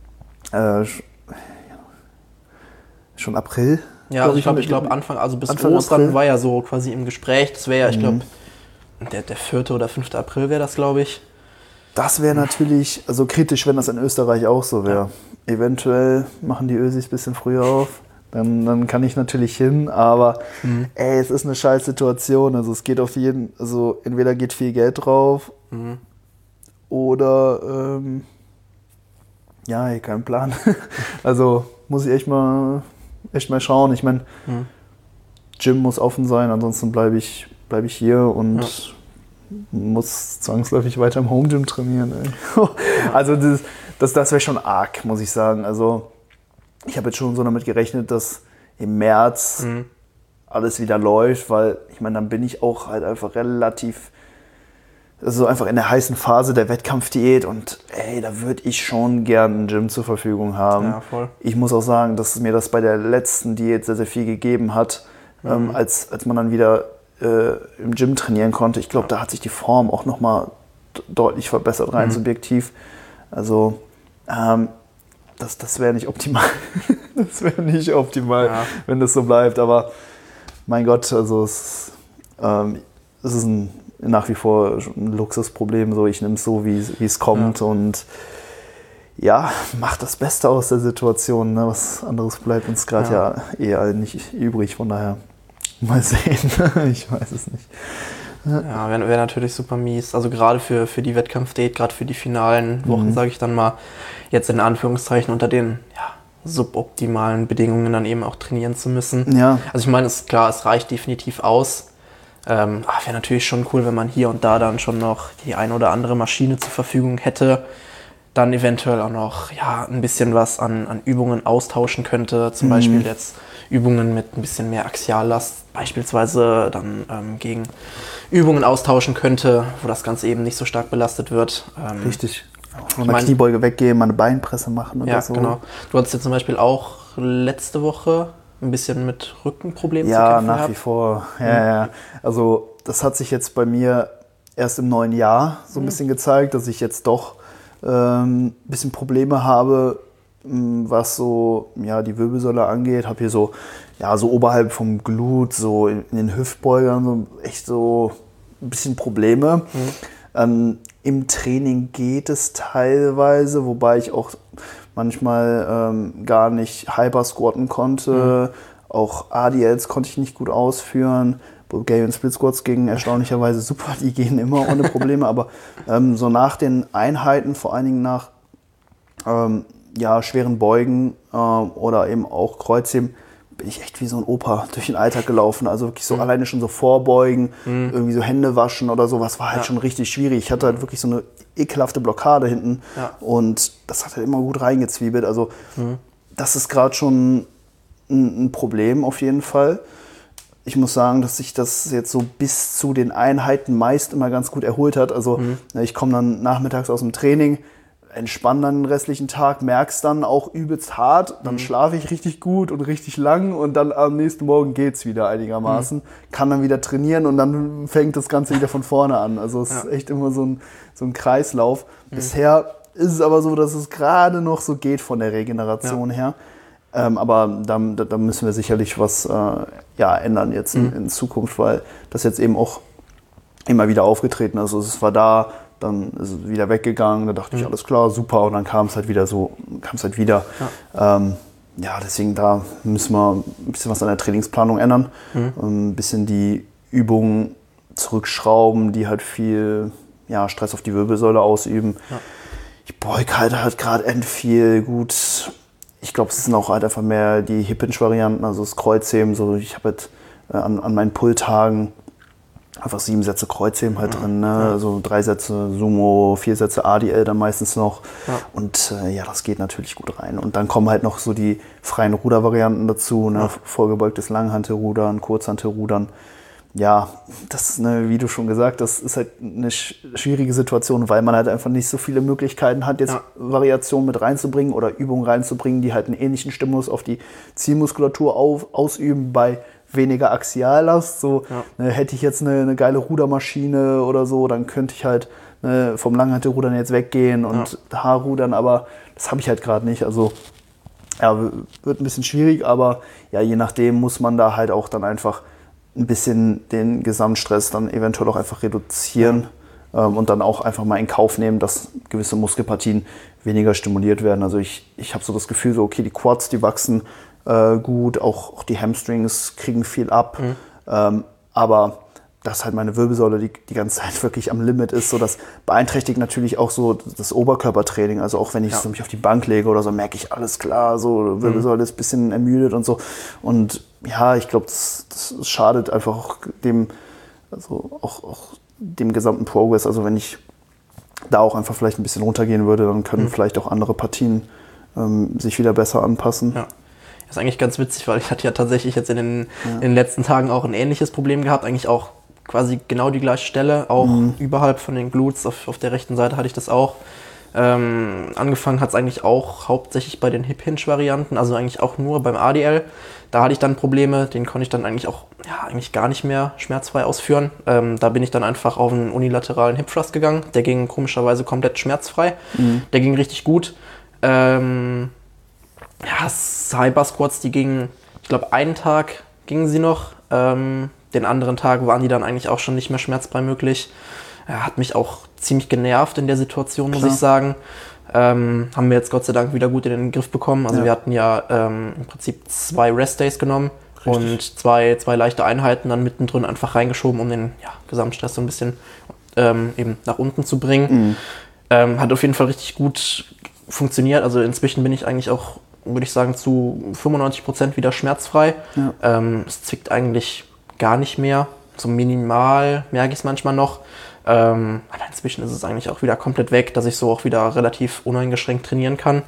B: schon April.
A: Ja, also ich glaube Anfang, also bis Anfang Ostern April war ja so quasi im Gespräch. Das wäre ja, ich glaube, der 4. oder 5. April wäre das, glaube ich.
B: Das wäre natürlich also kritisch, wenn das in Österreich auch so wäre. Ja. Eventuell machen die Ösis ein bisschen früher auf. Dann kann ich natürlich hin, aber es ist eine scheiß Situation. Also es geht auf jeden, also entweder geht viel Geld drauf oder kein Plan. Also muss ich echt mal schauen. Ich meine, Gym muss offen sein, ansonsten bleibe ich hier und muss zwangsläufig weiter im Home Gym trainieren. Ey. Also das wäre schon arg, muss ich sagen. Also ich habe jetzt schon so damit gerechnet, dass im März alles wieder läuft, weil ich meine, dann bin ich auch halt einfach relativ, also einfach in der heißen Phase der Wettkampfdiät und da würde ich schon gern ein Gym zur Verfügung haben.
A: Ja, voll.
B: Ich muss auch sagen, dass mir das bei der letzten Diät sehr, sehr viel gegeben hat, als man dann wieder im Gym trainieren konnte. Ich glaube, da hat sich die Form auch nochmal deutlich verbessert, rein subjektiv. Also das wäre nicht optimal. Das wäre nicht optimal, wenn das so bleibt. Aber mein Gott, also es ist nach wie vor ein Luxusproblem. So, ich nehme es so, wie es kommt und mach das Beste aus der Situation. Ne? Was anderes bleibt uns gerade eher nicht übrig. Von daher mal sehen. Ich weiß es nicht.
A: Ja, wäre natürlich super mies. Also gerade für die Wettkampfdiät, gerade für die finalen Wochen, sage ich dann mal, jetzt in Anführungszeichen unter den suboptimalen Bedingungen dann eben auch trainieren zu müssen.
B: Ja.
A: Also ich meine, es reicht definitiv aus. Wäre natürlich schon cool, wenn man hier und da dann schon noch die ein oder andere Maschine zur Verfügung hätte. Dann eventuell auch noch ein bisschen was an Übungen austauschen könnte. Zum Beispiel jetzt Übungen mit ein bisschen mehr Axiallast beispielsweise dann gegen Übungen austauschen könnte, wo das Ganze eben nicht so stark belastet wird.
B: Richtig. Von der Kniebeuge weggehen, mal eine Beinpresse machen oder so. Ja, genau.
A: Du hattest ja zum Beispiel auch letzte Woche ein bisschen mit Rückenproblemen zu kämpfen
B: gehabt. Ja, nach wie vor. Ja. Also das hat sich jetzt bei mir erst im neuen Jahr so ein bisschen gezeigt, dass ich jetzt doch ein bisschen Probleme habe, was so die Wirbelsäule angeht. Habe hier so oberhalb vom Glut, so in den Hüftbeugern so echt so ein bisschen Probleme. Im Training geht es teilweise, wobei ich auch manchmal gar nicht Hyper squatten konnte. Auch ADLs konnte ich nicht gut ausführen. Bulgarian Split Squats gingen erstaunlicherweise super, die gehen immer ohne Probleme. Aber so nach den Einheiten, vor allen Dingen nach schweren Beugen oder eben auch Kreuzheben, bin ich echt wie so ein Opa durch den Alltag gelaufen. Also wirklich so alleine schon so vorbeugen, irgendwie so Hände waschen oder sowas war halt schon richtig schwierig. Ich hatte halt wirklich so eine ekelhafte Blockade hinten und das hat halt immer gut reingezwiebelt. Also das ist gerade schon ein Problem auf jeden Fall. Ich muss sagen, dass sich das jetzt so bis zu den Einheiten meist immer ganz gut erholt hat. Also ich komme dann nachmittags aus dem Training, entspann dann den restlichen Tag, merk's dann auch übelst hart, dann schlafe ich richtig gut und richtig lang und dann am nächsten Morgen geht's wieder einigermaßen, kann dann wieder trainieren und dann fängt das Ganze wieder von vorne an. Also es ist echt immer so ein Kreislauf. Bisher ist es aber so, dass es gerade noch so geht von der Regeneration her. Aber da müssen wir sicherlich was ändern jetzt in Zukunft, weil das jetzt eben auch immer wieder aufgetreten ist. Also es war da, dann ist es wieder weggegangen, da dachte ich, alles klar, super, und dann kam es halt wieder. Deswegen da müssen wir ein bisschen was an der Trainingsplanung ändern, ein bisschen die Übungen zurückschrauben, die halt viel Stress auf die Wirbelsäule ausüben. Ja. Ich beuge halt gerade viel gut. Ich glaube, es sind auch halt einfach mehr die Hip-Hinge-Varianten, also das Kreuzheben. So, ich habe halt an meinen Pull-Tagen einfach 7 Sätze Kreuzheben halt drin, ne? Ja. Also 3 Sätze Sumo, 4 Sätze ADL dann meistens noch. Ja. Und das geht natürlich gut rein. Und dann kommen halt noch so die freien Rudervarianten dazu, ne? Vorgebeugtes Langhantelrudern, Kurzhantelrudern. Ja, das, wie du schon gesagt hast, ist halt eine schwierige Situation, weil man halt einfach nicht so viele Möglichkeiten hat, jetzt Variationen mit reinzubringen oder Übungen reinzubringen, die halt einen ähnlichen Stimulus auf die Zielmuskulatur ausüben bei weniger Axiallast. So, hätte ich jetzt eine geile Rudermaschine oder so, dann könnte ich halt vom Langhantelrudern jetzt weggehen und Haarrudern, aber das habe ich halt gerade nicht. Also wird ein bisschen schwierig, aber je nachdem muss man da halt auch dann einfach ein bisschen den Gesamtstress dann eventuell auch einfach reduzieren und dann auch einfach mal in Kauf nehmen, dass gewisse Muskelpartien weniger stimuliert werden. Also ich habe so das Gefühl, so okay, die Quads, die wachsen gut, auch die Hamstrings kriegen viel ab, aber dass halt meine Wirbelsäule die ganze Zeit wirklich am Limit ist, so das beeinträchtigt natürlich auch so das Oberkörpertraining. Also auch wenn ich mich auf die Bank lege oder so, merke ich, alles klar, so Wirbelsäule ist ein bisschen ermüdet und so. Und ich glaube, das schadet einfach auch dem gesamten Progress. Also wenn ich da auch einfach vielleicht ein bisschen runtergehen würde, dann können vielleicht auch andere Partien sich wieder besser anpassen. Ja.
A: Das ist eigentlich ganz witzig, weil ich hatte ja tatsächlich jetzt in den letzten Tagen auch ein ähnliches Problem gehabt, eigentlich auch quasi genau die gleiche Stelle, auch überhalb von den Glutes, auf der rechten Seite hatte ich das auch. Angefangen hat es eigentlich auch hauptsächlich bei den Hip-Hinge-Varianten, also eigentlich auch nur beim ADL. Da hatte ich dann Probleme, den konnte ich dann eigentlich auch eigentlich gar nicht mehr schmerzfrei ausführen. Da bin ich dann einfach auf einen unilateralen Hip Thrust gegangen, der ging komischerweise komplett schmerzfrei, der ging richtig gut. Cyber Squats, die gingen, ich glaube einen Tag gingen sie noch, den anderen Tag waren die dann eigentlich auch schon nicht mehr schmerzfrei möglich. Hat mich auch ziemlich genervt in der Situation, muss ich sagen. Haben wir jetzt Gott sei Dank wieder gut in den Griff bekommen. Also wir hatten im Prinzip 2 Rest-Days genommen und zwei leichte Einheiten dann mittendrin einfach reingeschoben, um den Gesamtstress so ein bisschen eben nach unten zu bringen. Hat auf jeden Fall richtig gut funktioniert. Also inzwischen bin ich eigentlich auch, würde ich sagen, zu 95% wieder schmerzfrei. Es zwickt eigentlich gar nicht mehr. So minimal merke ich es manchmal noch. Aber inzwischen ist es eigentlich auch wieder komplett weg, dass ich so auch wieder relativ uneingeschränkt trainieren kann.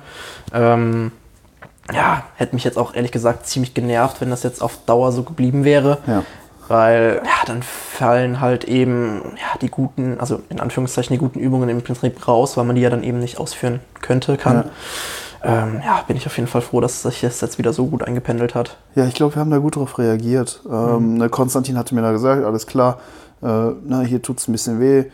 A: Hätte mich jetzt auch ehrlich gesagt ziemlich genervt, wenn das jetzt auf Dauer so geblieben wäre. Ja. Weil dann fallen halt eben die guten, also in Anführungszeichen die guten Übungen im Prinzip raus, weil man die ja dann eben nicht ausführen kann. Bin ich auf jeden Fall froh, dass sich das jetzt wieder so gut eingependelt hat.
B: Ja, ich glaube, wir haben da gut drauf reagiert. Konstantin hatte mir da gesagt, alles klar, hier tut es ein bisschen weh.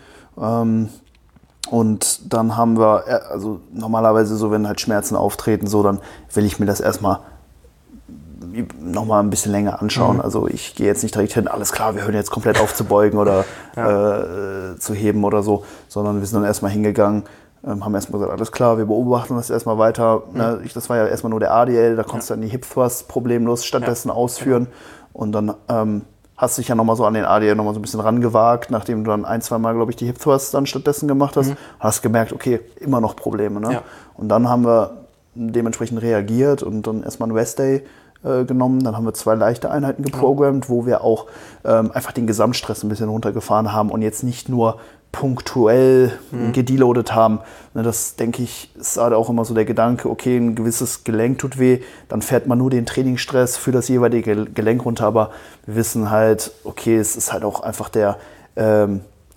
B: Und dann haben wir, also normalerweise so, wenn halt Schmerzen auftreten, so, dann will ich mir das erstmal nochmal ein bisschen länger anschauen. Also ich gehe jetzt nicht direkt hin, alles klar, wir hören jetzt komplett auf zu beugen oder zu heben oder so, sondern wir sind dann erstmal hingegangen, haben erstmal gesagt, alles klar, wir beobachten das erstmal weiter. Das war ja erstmal nur der ADL, da konntest du dann die Hip Thrust problemlos stattdessen ausführen. Und dann hast du dich ja nochmal so an den ADL nochmal so ein bisschen rangewagt, nachdem du dann 1-2 Mal, glaube ich, die Hip Thrust dann stattdessen gemacht hast. Hast gemerkt, okay, immer noch Probleme. Ne? Ja. Und dann haben wir dementsprechend reagiert und dann erstmal einen Rest Day genommen. Dann haben wir 2 leichte Einheiten geprogrammt, wo wir auch einfach den Gesamtstress ein bisschen runtergefahren haben und jetzt nicht nur punktuell gedeloadet haben. Das, denke ich, ist halt auch immer so der Gedanke, okay, ein gewisses Gelenk tut weh, dann fährt man nur den Trainingsstress für das jeweilige Gelenk runter, aber wir wissen halt, okay, es ist halt auch einfach der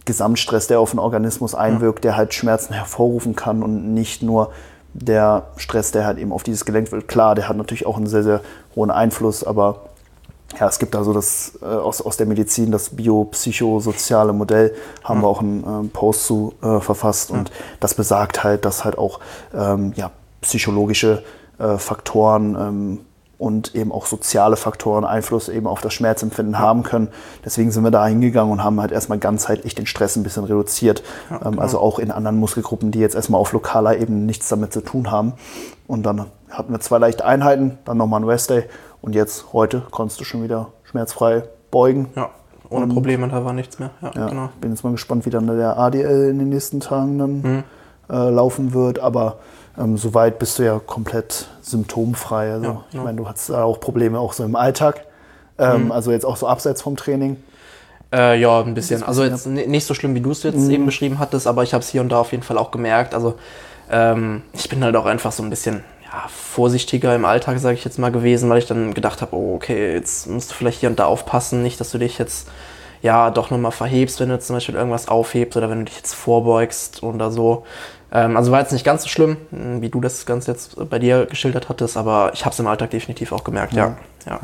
B: Gesamtstress, der auf den Organismus einwirkt, der halt Schmerzen hervorrufen kann und nicht nur der Stress, der halt eben auf dieses gelenkt wird. Klar, der hat natürlich auch einen sehr, sehr hohen Einfluss, aber ja, es gibt also das aus der Medizin, das biopsychosoziale Modell, haben wir auch einen Post zu verfasst und das besagt halt, dass halt auch psychologische Faktoren und eben auch soziale Faktoren Einfluss eben auf das Schmerzempfinden haben können. Deswegen sind wir da hingegangen und haben halt erstmal ganzheitlich den Stress ein bisschen reduziert. Also auch in anderen Muskelgruppen, die jetzt erstmal auf lokaler Ebene nichts damit zu tun haben. Und dann hatten wir 2 leichte Einheiten, dann nochmal ein Restday. Und jetzt, heute, konntest du schon wieder schmerzfrei beugen.
A: Ja, ohne Probleme, da war nichts mehr. Ja, genau.
B: Bin jetzt mal gespannt, wie dann der ADL in den nächsten Tagen dann laufen wird. Aber soweit bist du ja komplett symptomfrei. Also, ich meine, du hattest da auch Probleme auch so im Alltag. Also jetzt auch so abseits vom Training.
A: Ja, ein bisschen. Also jetzt nicht so schlimm, wie du es jetzt eben beschrieben hattest, aber ich habe es hier und da auf jeden Fall auch gemerkt. Also ich bin halt auch einfach so ein bisschen vorsichtiger im Alltag, sage ich jetzt mal, gewesen, weil ich dann gedacht habe, oh, okay, jetzt musst du vielleicht hier und da aufpassen, nicht, dass du dich jetzt doch nochmal verhebst, wenn du zum Beispiel irgendwas aufhebst oder wenn du dich jetzt vorbeugst oder so. Also war jetzt nicht ganz so schlimm, wie du das Ganze jetzt bei dir geschildert hattest, aber ich habe es im Alltag definitiv auch gemerkt, ja.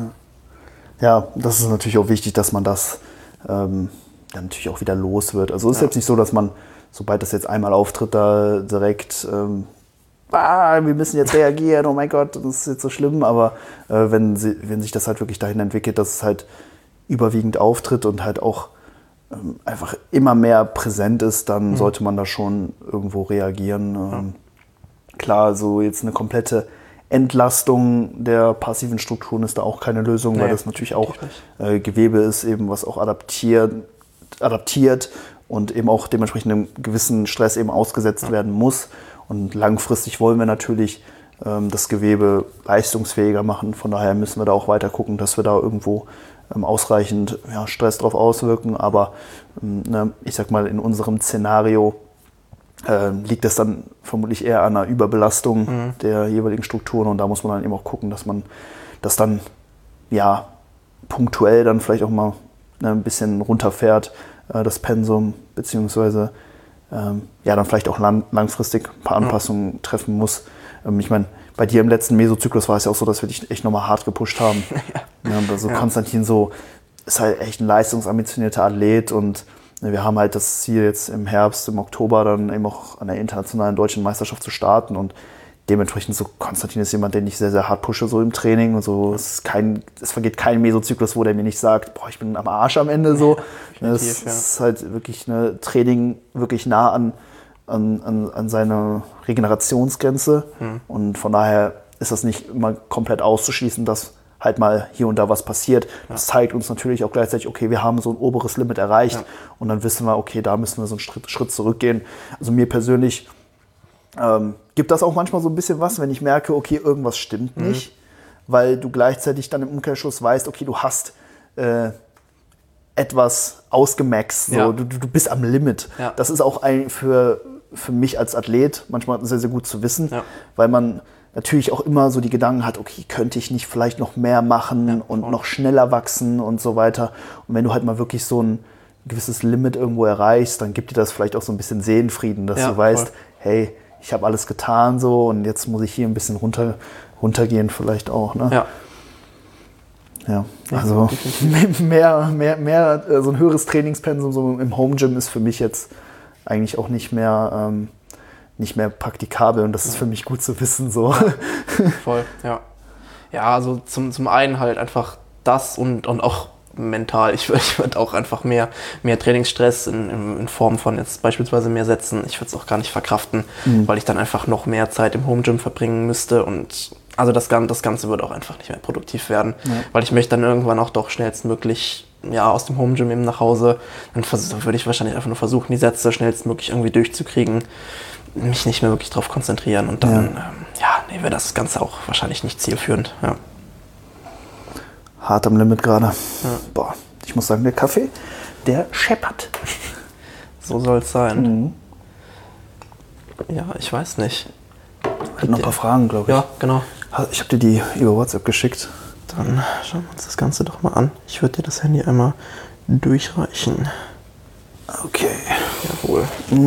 B: Das ist natürlich auch wichtig, dass man das dann natürlich auch wieder los wird. Also es ist jetzt nicht so, dass man, sobald das jetzt einmal auftritt, da direkt wir müssen jetzt reagieren, oh mein Gott, das ist jetzt so schlimm, aber wenn sich das halt wirklich dahin entwickelt, dass es halt überwiegend auftritt und halt auch einfach immer mehr präsent ist, dann sollte man da schon irgendwo reagieren. Klar, so jetzt eine komplette Entlastung der passiven Strukturen ist da auch keine Lösung, weil das natürlich auch Gewebe ist, eben was auch adaptiert und eben auch dementsprechend einem gewissen Stress eben ausgesetzt werden muss. Und langfristig wollen wir natürlich das Gewebe leistungsfähiger machen. Von daher müssen wir da auch weiter gucken, dass wir da irgendwo ausreichend Stress drauf auswirken. Aber ich sag mal, in unserem Szenario liegt das dann vermutlich eher an einer Überbelastung der jeweiligen Strukturen. Und da muss man dann eben auch gucken, dass man das dann punktuell dann vielleicht auch mal ein bisschen runterfährt, das Pensum, beziehungsweise dann vielleicht auch langfristig ein paar Anpassungen treffen muss. Ich meine, bei dir im letzten Mesozyklus war es ja auch so, dass wir dich echt nochmal hart gepusht haben. Also Konstantin ist halt echt ein leistungsambitionierter Athlet und wir haben halt das Ziel jetzt im Herbst, im Oktober dann eben auch an der internationalen deutschen Meisterschaft zu starten und dementsprechend so Konstantin ist jemand, den ich sehr, sehr hart pushe so im Training und so. Es vergeht kein Mesozyklus, wo der mir nicht sagt, boah, ich bin am Arsch am Ende so. Das ist halt wirklich Training wirklich nah an seine Regenerationsgrenze und von daher ist das nicht immer komplett auszuschließen, dass halt mal hier und da was passiert. Das zeigt uns natürlich auch gleichzeitig, okay, wir haben so ein oberes Limit erreicht und dann wissen wir, okay, da müssen wir so einen Schritt zurückgehen. Also mir persönlich gibt das auch manchmal so ein bisschen was, wenn ich merke, okay, irgendwas stimmt nicht, weil du gleichzeitig dann im Umkehrschluss weißt, okay, du hast etwas ausgemaxt, so. Du bist am Limit. Ja. Das ist auch für mich als Athlet manchmal sehr, sehr gut zu wissen, weil man natürlich auch immer so die Gedanken hat, okay, könnte ich nicht vielleicht noch mehr machen und noch schneller wachsen und so weiter. Und wenn du halt mal wirklich so ein gewisses Limit irgendwo erreichst, dann gibt dir das vielleicht auch so ein bisschen Seelenfrieden, dass du weißt, hey, ich habe alles getan so und jetzt muss ich hier ein bisschen runtergehen vielleicht auch. Ne? Ja, also mehr so ein höheres Trainingspensum so im Home Gym ist für mich jetzt eigentlich auch nicht mehr praktikabel und das ist für mich gut zu wissen. So.
A: Voll, ja. Ja, also zum einen halt einfach das und auch mental. Ich würde auch einfach mehr Trainingsstress in Form von jetzt beispielsweise mehr Sätzen. Ich würde es auch gar nicht verkraften, weil ich dann einfach noch mehr Zeit im Home Gym verbringen müsste und also das Ganze wird auch einfach nicht mehr produktiv werden, weil ich möchte dann irgendwann auch doch schnellstmöglich aus dem Home Gym eben nach Hause. Dann würde ich wahrscheinlich einfach nur versuchen, die Sätze schnellstmöglich irgendwie durchzukriegen, mich nicht mehr wirklich drauf konzentrieren und dann wäre das Ganze auch wahrscheinlich nicht zielführend. Ja.
B: Hart am Limit gerade. Ja. Boah, ich muss sagen, der Kaffee, der scheppert.
A: So soll es sein. Ja, ich weiß nicht.
B: Ich habe noch ein paar Fragen, glaube ich.
A: Ja, genau.
B: Ich habe dir die über WhatsApp geschickt.
A: Dann schauen wir uns das Ganze doch mal an. Ich würde dir das Handy einmal durchreichen.
B: Okay.
A: Jawohl.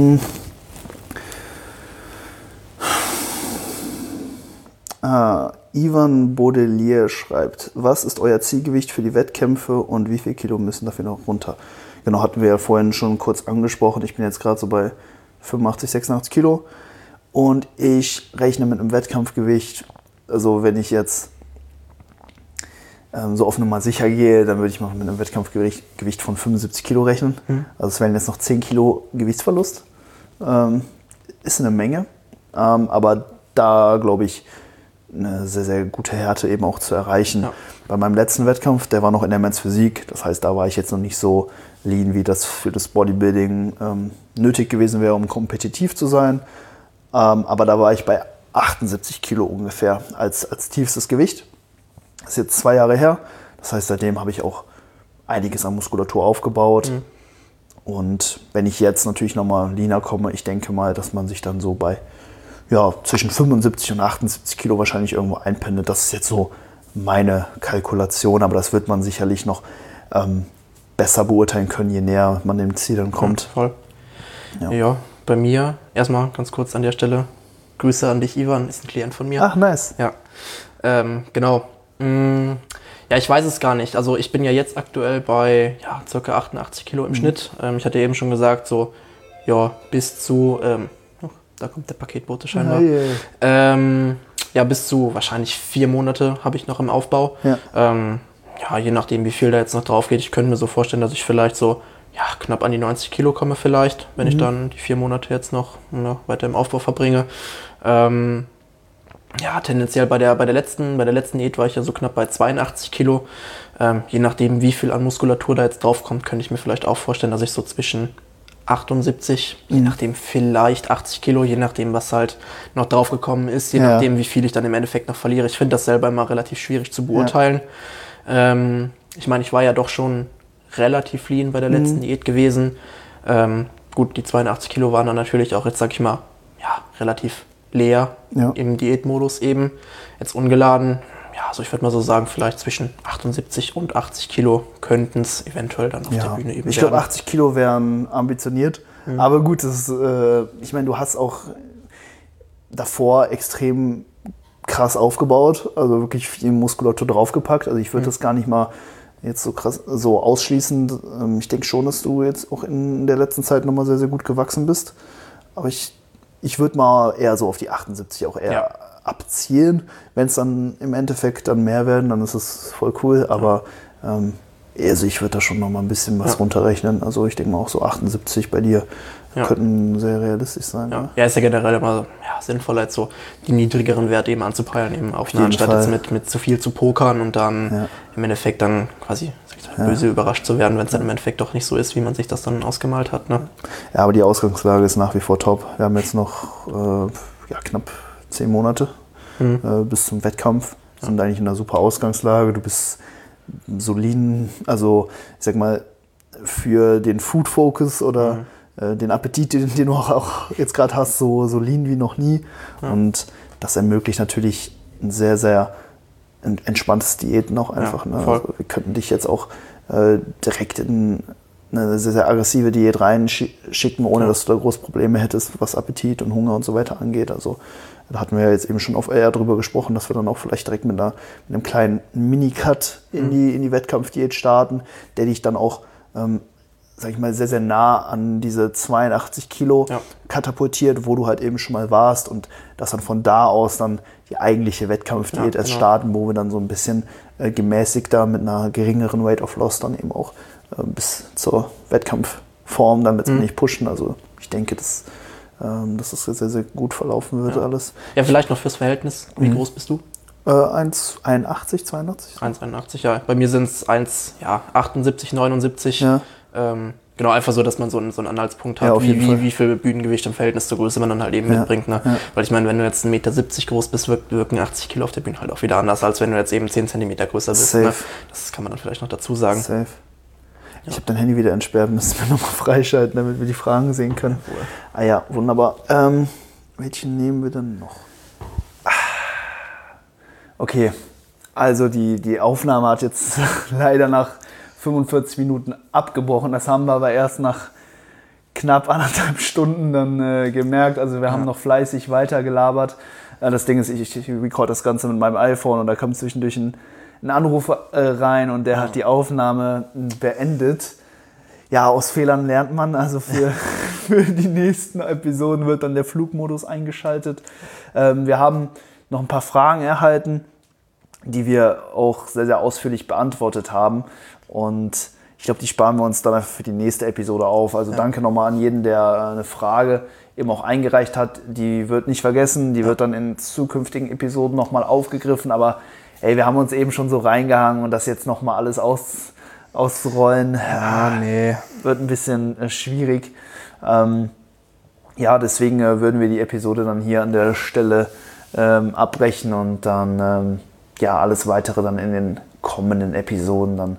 B: Ivan Baudelier schreibt, was ist euer Zielgewicht für die Wettkämpfe und wie viel Kilo müssen dafür noch runter? Genau, hatten wir ja vorhin schon kurz angesprochen. Ich bin jetzt gerade so bei 85, 86 Kilo und ich rechne mit einem Wettkampfgewicht, also wenn ich jetzt so auf Nummer sicher gehe, dann würde ich mal mit einem Wettkampfgewicht von 75 Kilo rechnen. Also es wären jetzt noch 10 Kilo Gewichtsverlust. Ist eine Menge, aber da glaube ich, eine sehr, sehr gute Härte eben auch zu erreichen. Ja. Bei meinem letzten Wettkampf, der war noch in der Men's Physik, das heißt, da war ich jetzt noch nicht so lean, wie das für das Bodybuilding nötig gewesen wäre, um kompetitiv zu sein. Aber da war ich bei 78 Kilo ungefähr als tiefstes Gewicht. Das ist jetzt 2 Jahre her, das heißt, seitdem habe ich auch einiges an Muskulatur aufgebaut. Und wenn ich jetzt natürlich nochmal leaner komme, ich denke mal, dass man sich dann so bei zwischen 75 und 78 Kilo wahrscheinlich irgendwo einpendelt. Das ist jetzt so meine Kalkulation, aber das wird man sicherlich noch besser beurteilen können, je näher man dem Ziel dann kommt.
A: Voll. Ja, bei mir, erstmal ganz kurz an der Stelle, Grüße an dich, Ivan, ist ein Klient von mir.
B: Ach, nice.
A: Ja, genau. Ja, ich weiß es gar nicht. Also ich bin ja jetzt aktuell bei ca. 88 Kilo im Schnitt. Ich hatte eben schon gesagt, so bis zu... da kommt der Paketbote scheinbar. Bis zu wahrscheinlich 4 Monate habe ich noch im Aufbau. Ja. Je nachdem, wie viel da jetzt noch drauf geht. Ich könnte mir so vorstellen, dass ich vielleicht so knapp an die 90 Kilo komme vielleicht, wenn ich dann die 4 Monate jetzt noch weiter im Aufbau verbringe. Tendenziell bei der letzten Diät war ich ja so knapp bei 82 Kilo. Je nachdem, wie viel an Muskulatur da jetzt drauf kommt, könnte ich mir vielleicht auch vorstellen, dass ich so zwischen 78, je nachdem vielleicht 80 Kilo, je nachdem, was halt noch draufgekommen ist, je nachdem, wie viel ich dann im Endeffekt noch verliere. Ich finde das selber immer relativ schwierig zu beurteilen. Ich meine, ich war ja doch schon relativ lean bei der letzten Diät gewesen. Gut, die 82 Kilo waren dann natürlich auch jetzt, sag ich mal, relativ leer im Diätmodus eben. Jetzt ungeladen. Also ich würde mal so sagen, vielleicht zwischen 78 und 80 Kilo könnten es eventuell dann auf der Bühne eben
B: Ich glaube, 80 Kilo wären ambitioniert. Aber gut, ich meine, du hast auch davor extrem krass aufgebaut, also wirklich viel Muskulatur draufgepackt. Also ich würde das gar nicht mal jetzt so krass so ausschließen. Ich denke schon, dass du jetzt auch in der letzten Zeit nochmal sehr, sehr gut gewachsen bist. Aber ich würde mal eher so auf die 78 auch eher abzielen. Wenn es dann im Endeffekt dann mehr werden, dann ist es voll cool. Aber also ich würde da schon noch mal ein bisschen was runterrechnen. Also ich denke mal auch so 78 bei dir könnten sehr realistisch sein.
A: Ja, ist ja generell immer sinnvoller, jetzt so die niedrigeren Werte eben anzupeilen, eben anstatt jetzt mit zu viel zu pokern und dann im Endeffekt dann quasi böse überrascht zu werden, wenn es dann im Endeffekt doch nicht so ist, wie man sich das dann ausgemalt hat. Ne?
B: Ja, aber die Ausgangslage ist nach wie vor top. Wir haben jetzt noch knapp 10 Monate bis zum Wettkampf. Wir sind eigentlich in einer super Ausgangslage. Du bist soliden, also ich sag mal, für den Food Focus oder den Appetit, den du auch jetzt gerade hast, so lean wie noch nie. Und das ermöglicht natürlich ein sehr, sehr entspanntes Diäten auch einfach. Ne? Also wir könnten dich jetzt auch direkt in eine sehr, sehr aggressive Diät reinschicken, ohne dass du da große Probleme hättest, was Appetit und Hunger und so weiter angeht. Also da hatten wir ja jetzt eben schon auf Air drüber gesprochen, dass wir dann auch vielleicht direkt mit einem kleinen Mini-Cut in die Wettkampfdiät starten, der dich dann auch, sag ich mal, sehr, sehr nah an diese 82 Kilo katapultiert, wo du halt eben schon mal warst und dass dann von da aus dann die eigentliche Wettkampfdiät erst starten, wo wir dann so ein bisschen gemäßigter mit einer geringeren Rate of Loss dann eben auch bis zur Wettkampfform dann letztendlich pushen. Also ich denke, dass es sehr, sehr gut verlaufen wird alles.
A: Ja, vielleicht noch fürs Verhältnis. Wie groß bist du?
B: 1,81, 82?
A: 1,81, ja. Bei mir sind es 1,78, 79. Ja. Genau, einfach so, dass man so einen Anhaltspunkt hat, wie viel Bühnengewicht im Verhältnis zur Größe man dann halt eben mitbringt. Ne? Ja. Weil ich meine, wenn du jetzt 1,70 Meter groß bist, wirken 80 Kilo auf der Bühne halt auch wieder anders, als wenn du jetzt eben 10 Zentimeter größer bist. Ne? Das kann man dann vielleicht noch dazu sagen.
B: Safe. Ich habe dein Handy wieder entsperrt, müssen wir nochmal freischalten, damit wir die Fragen sehen können. Ah ja, wunderbar. Welchen nehmen wir denn noch? Okay, also die Aufnahme hat jetzt leider nach 45 Minuten abgebrochen. Das haben wir aber erst nach knapp 1,5 Stunden dann gemerkt. Also wir haben noch fleißig weiter gelabert. Das Ding ist, ich record das Ganze mit meinem iPhone und da kommt zwischendurch ein Anruf rein und der hat die Aufnahme beendet. Ja, aus Fehlern lernt man. Also für die nächsten Episoden wird dann der Flugmodus eingeschaltet. Wir haben noch ein paar Fragen erhalten, die wir auch sehr, sehr ausführlich beantwortet haben. Und ich glaube, die sparen wir uns dann für die nächste Episode auf. Also danke nochmal an jeden, der eine Frage eben auch eingereicht hat. Die wird nicht vergessen, die wird dann in zukünftigen Episoden nochmal aufgegriffen. Aber ey, wir haben uns eben schon so reingehangen und das jetzt nochmal alles auszurollen, wird ein bisschen schwierig. Deswegen würden wir die Episode dann hier an der Stelle abbrechen und dann alles Weitere dann in den kommenden Episoden dann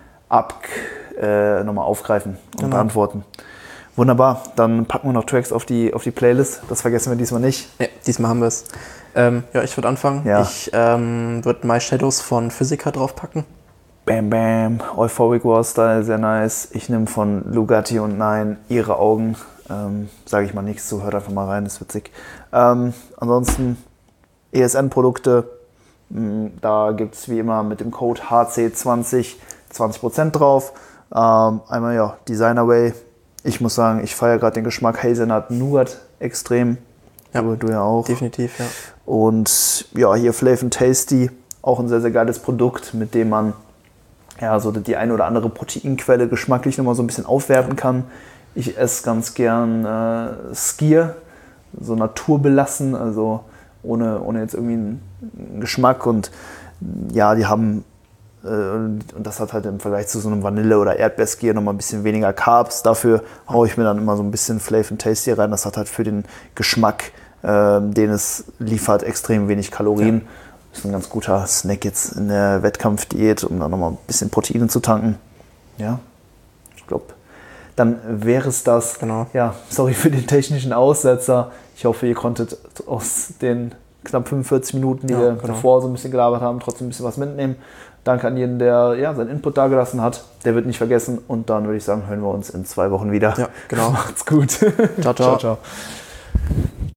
B: nochmal aufgreifen und beantworten. Wunderbar, dann packen wir noch Tracks auf die Playlist. Das vergessen wir diesmal nicht.
A: Ja, diesmal haben wir es. Ich würde anfangen. Ja. Ich würde My Shadows von Physica draufpacken.
B: Bam Bam, Euphoric War Style, sehr nice. Ich nehme von Lugatti und Nein Ihre Augen. Sage ich mal nichts zu, hört einfach mal rein, ist witzig. Ansonsten ESN-Produkte, da gibt es wie immer mit dem Code HC20 20% drauf. Einmal Designer Way. Ich muss sagen, ich feiere gerade den Geschmack Hazelnut Nougat extrem.
A: Ja,
B: du ja auch.
A: Definitiv, ja.
B: Und hier Flav & Tasty, auch ein sehr, sehr geiles Produkt, mit dem man so die eine oder andere Proteinquelle geschmacklich nochmal so ein bisschen aufwerten kann. Ich esse ganz gern Skier, so naturbelassen, also ohne jetzt irgendwie einen Geschmack. Und die haben, und das hat halt im Vergleich zu so einem Vanille- oder Erdbeerskier nochmal ein bisschen weniger Carbs. Dafür haue ich mir dann immer so ein bisschen Flav & Tasty rein. Das hat halt für den Geschmack, den es liefert, extrem wenig Kalorien. Ja. Ist ein ganz guter Snack jetzt in der Wettkampfdiät, um dann nochmal ein bisschen Proteine zu tanken. Ja, ich glaube, dann wäre es das.
A: Genau.
B: Ja, sorry für den technischen Aussetzer. Ich hoffe, ihr konntet aus den knapp 45 Minuten, die wir davor so ein bisschen gelabert haben, trotzdem ein bisschen was mitnehmen. Danke an jeden, der seinen Input dagelassen hat. Der wird nicht vergessen. Und dann würde ich sagen, hören wir uns in 2 Wochen wieder.
A: Ja, genau.
B: Macht's gut.
A: Ciao, ciao.
B: Ciao, ciao.